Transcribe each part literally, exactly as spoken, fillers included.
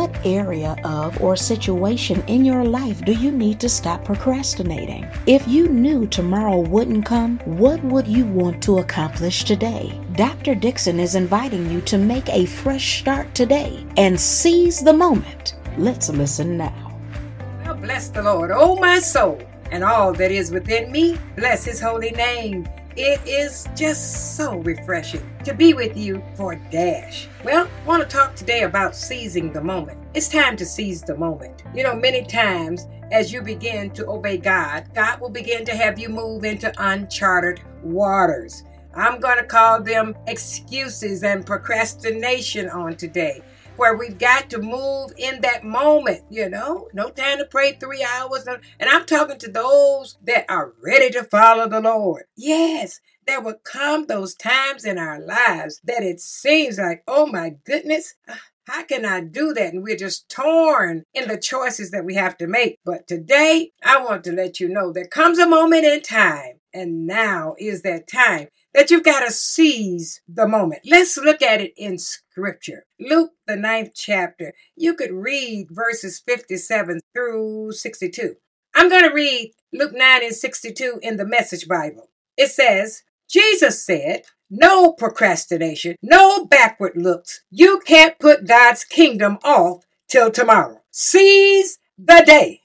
what area of or situation in your life do you need to stop procrastinating? If you knew tomorrow wouldn't come, what would you want to accomplish today? Doctor Dixon is inviting you to make a fresh start today and seize the moment. Let's listen now. Well, bless the Lord, oh my soul, and all that is within me. Bless his holy name. It is just so refreshing to be with you for a dash. Well, I want to talk today about seizing the moment. It's time to seize the moment. You know, many times as you begin to obey God, God will begin to have you move into uncharted waters. I'm going to call them excuses and procrastination on today, where we've got to move in that moment, you know, no time to pray three hours. No, and I'm talking to those that are ready to follow the Lord. Yes, there will come those times in our lives that it seems like, oh my goodness, how can I do that? And we're just torn in the choices that we have to make. But today, I want to let you know there comes a moment in time, and now is that time that you've got to seize the moment. Let's look at it in Scripture. Luke, the ninth chapter. You could read verses fifty-seven through sixty-two. I'm going to read Luke nine and sixty-two in the Message Bible. It says, Jesus said, no procrastination, no backward looks. You can't put God's kingdom off till tomorrow. Seize the day.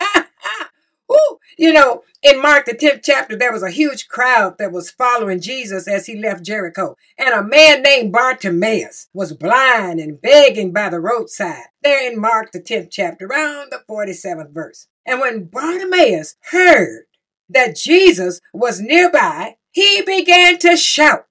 Ooh, you know, in Mark, the tenth chapter, there was a huge crowd that was following Jesus as he left Jericho. And a man named Bartimaeus was blind and begging by the roadside. There in Mark, the tenth chapter, around the forty-seventh verse. And when Bartimaeus heard that Jesus was nearby, he began to shout,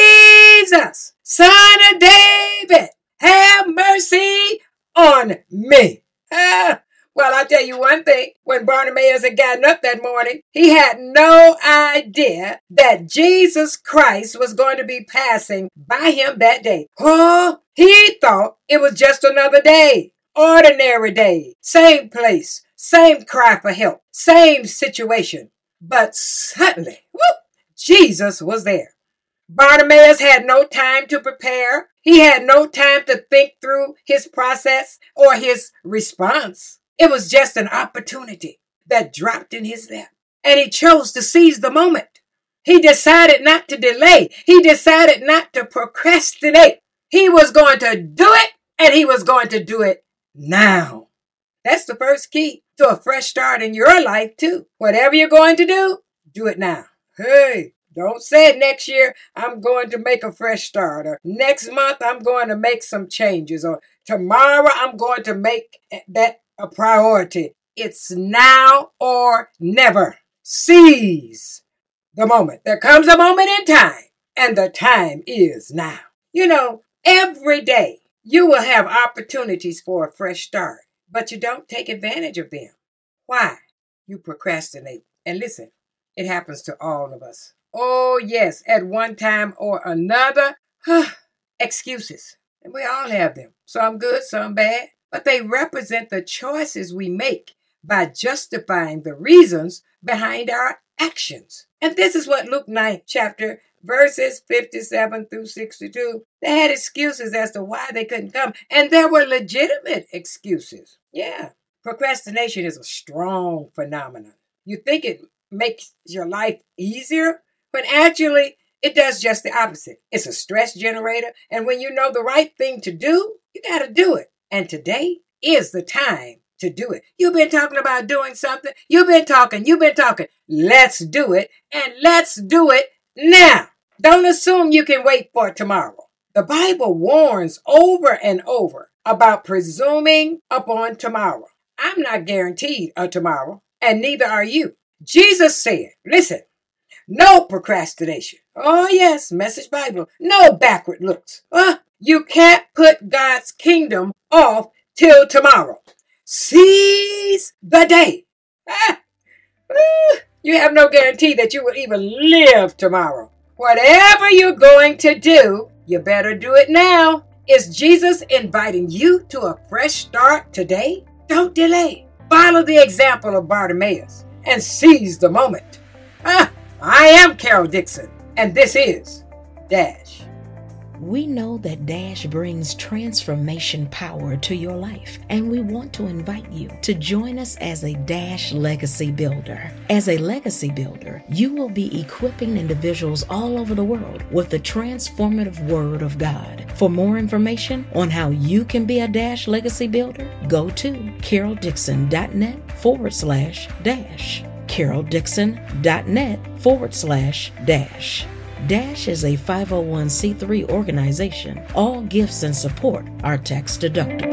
Jesus, Son of David, have mercy on me. Ah. Well, I'll tell you one thing. When Bartimaeus had gotten up that morning, he had no idea that Jesus Christ was going to be passing by him that day. Oh, he thought it was just another day, ordinary day, same place, same cry for help, same situation. But suddenly, whoop, Jesus was there. Bartimaeus had no time to prepare. He had no time to think through his process or his response. It was just an opportunity that dropped in his lap. And he chose to seize the moment. He decided not to delay. He decided not to procrastinate. He was going to do it, and he was going to do it now. That's the first key to a fresh start in your life, too. Whatever you're going to do, do it now. Hey, don't say next year, I'm going to make a fresh start. Or next month, I'm going to make some changes. Or tomorrow, I'm going to make that a priority. It's now or never. Seize the moment. There comes a moment in time, and the time is now. You know, every day you will have opportunities for a fresh start, but you don't take advantage of them. Why? You procrastinate. And listen, it happens to all of us. Oh, yes, at one time or another. Excuses. And we all have them. Some good, some bad. But they represent the choices we make by justifying the reasons behind our actions. And this is what Luke ninth chapter, verses fifty-seven through sixty-two, they had excuses as to why they couldn't come. And there were legitimate excuses. Yeah, procrastination is a strong phenomenon. You think it makes your life easier, but actually it does just the opposite. It's a stress generator. And when you know the right thing to do, you got to do it. And today is the time to do it. You've been talking about doing something. You've been talking. You've been talking. Let's do it. And let's do it now. Don't assume you can wait for tomorrow. The Bible warns over and over about presuming upon tomorrow. I'm not guaranteed a tomorrow, and neither are you. Jesus said, listen, no procrastination. Oh, yes, Message Bible. No backward looks. Uh, you can't put God's kingdom off till tomorrow. Seize the day. Ah, ah, you have no guarantee that you will even live tomorrow. Whatever you're going to do, you better do it now. Is Jesus inviting you to a fresh start today? Don't delay. Follow the example of Bartimaeus and seize the moment. Ah, I am Carol Dixon, and this is Dash. We know that Dash brings transformation power to your life, and we want to invite you to join us as a Dash Legacy Builder. As a Legacy Builder, you will be equipping individuals all over the world with the transformative Word of God. For more information on how you can be a Dash Legacy Builder, go to caroldixon.net forward slash dash. caroldixon.net forward slash dash. Dash is a five oh one c three organization. All gifts and support are tax deductible.